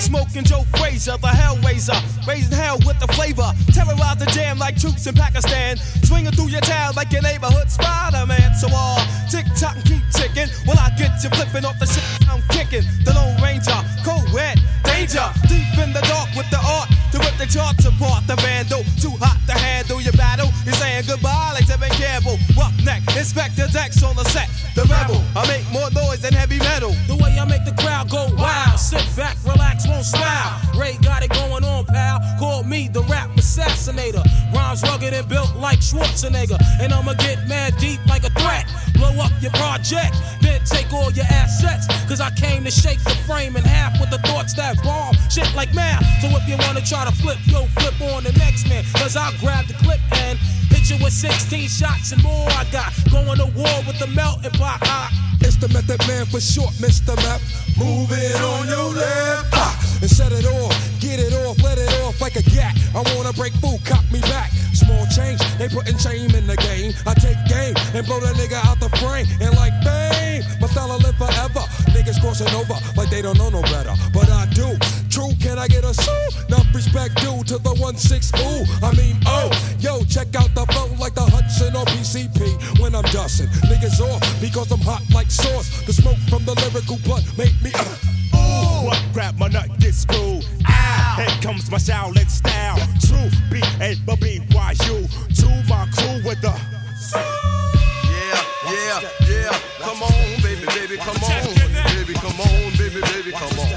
Smoking Joe Frazier, the Hellraiser, raising hell with the flavor. Terrorize the jam like troops in Pakistan. Swinging through your town like your neighborhood Spider-Man. So tick tock and keep ticking. While I get you flipping off the shit I'm kicking. The Lone Ranger, co-ed, danger. Deep in the dark with the art to rip the charts apart. The vandal, too hot to handle your battle. You're saying goodbye like Tevin Campbell. Roughneck, Inspector Dex on the set. The rebel, I make more noise than heavy metal. The way I make the crowd go wild. Sit back, relax, won't smile. Ray got it going on, pal. Call me the rap assassinator. Rhymes rugged and built like Schwarzenegger. And I'ma get mad deep like a threat. Blow up your project, then take all your assets. Cause I came to shake the frame in half with the thoughts that bomb shit like math. So if you wanna try to flip, yo, flip on the next man. Cause I'll grab the clip and hit you with 16 shots and more. I got going to war with the melting pot. It's the Method Man for short, Mr. Map. Move it on your left and set it off, get it off, let it off like a gat. I wanna break food, cop me back. Small change, they putting shame in the game. I take game and blow that nigga out the frame. And like bang, my style will live forever. Niggas crossing over like they don't know no better, but I do. True, can I get a sue? Enough respect due to the 1-6, ooh, I mean, oh. Yo, check out the flow like the Hudson or PCP when I'm dusting. Niggas off because I'm hot like sauce. The smoke from the lyrical blunt make me ooh. What grab my nut get screwed? Ah, here comes my Shaolin style. True, B-A-B-Y-U. To my crew with the yeah. Come on, baby, come on. Baby, come on, baby, come on.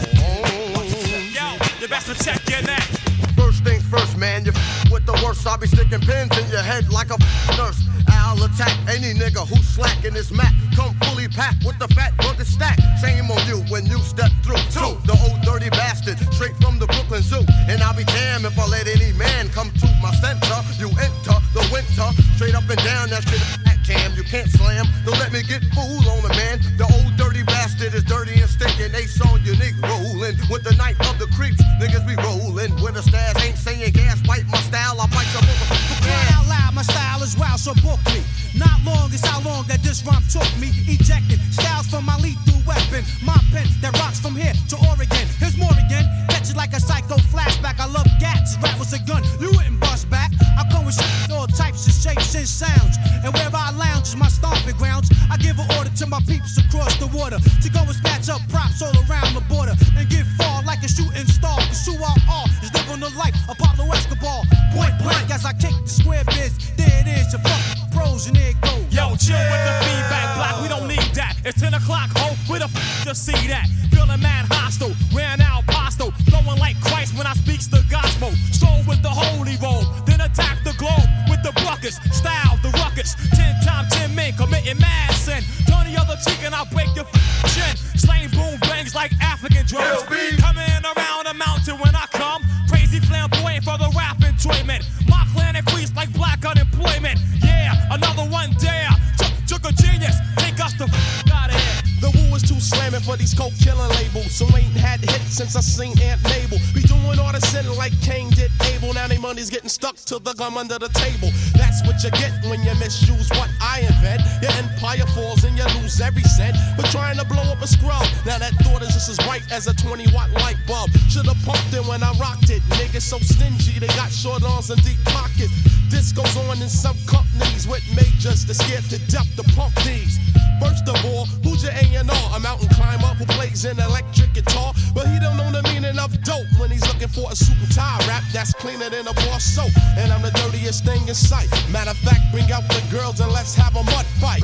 Yo, you best protect your neck. First things first, man, you with the worst. I'll be sticking pins in your head like a nurse. I'll attack any nigga who's slacking this mat. Come fully packed with the fat burger stack. Shame on you when you step through. Two, the old dirty bastard, straight from the Brooklyn Zoo. And I'll be damned if I let any man come to my center. You enter the winter, straight up and down that shit. Cam, you can't slam. Don't let me get fooled on the man. The old dirty bastard is dirty and stinking. Ace on unique rolling with the night of the creeps. Niggas be rolling with the stairs. Ain't saying gas. Bite my style. I bite your motherfucker. Cry out loud, my style is wild, so book me. Not long is how long that this rhyme took me. Ejecting styles from my lethal weapon. My pen that rocks from here to Oregon. Here's more again. Catch it like a psycho flashback. I love gats. Rap was a gun. You wouldn't bust back. I come with all types of shapes and sounds. And wherever I lounge is my stomping grounds. I give an order to my peeps across the water to go and snatch up props all around the border and get far like a shooting star. Cause who I are is living the life of Pablo Escobar. Point blank as I kick the square biz. There it is, your fucking pros and there it goes. Yo, chill with the feedback block, we don't need that. It's 10 o'clock, ho, where the to see that? Feeling mad hostile, ran out pasto. Flowing like Christ when I speaks the gospel. Stroll with the holy roll, then attack the globe with the buckets. Style the ruckus, 10 times 10 men committing mad sin. Turn the other cheek and I'll break your chin. Slaying boom bangs like African drums. Coming around the mountain when I come. Crazy flamboyant for the rap enjoyment. My clan increased like black unemployment. Yeah, another one dare. Took a genius, take us the out of here. The woo is too slamming for these coke killing labels. So ain't had hits since I seen Aunt Mabel. Be doing all the sin like Cain did Abel. Now they money's getting stuck to the gum under the table. That's what you get when you misuse what I invent. Your empire falls and you lose every cent. But trying to blow up a scrub. Now that thought is just as bright as a 20-watt light bulb. Should've pumped it when I rocked it. Niggas so stingy, they got short arms and deep pockets. This goes on in some companies with majors that's scared to death to pump these. First of all, who's your A&R? A mountain climber who plays an electric guitar, but he don't know the meaning of dope when he's looking for a suit and tie rap that's cleaner than a bar soap. And I'm the dirtiest thing in sight. Matter of fact, bring out the girls and let's have a mud fight.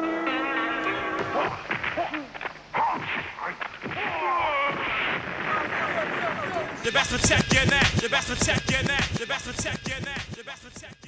You best protect your neck. You best protect your neck. You best protect your neck. You best protect.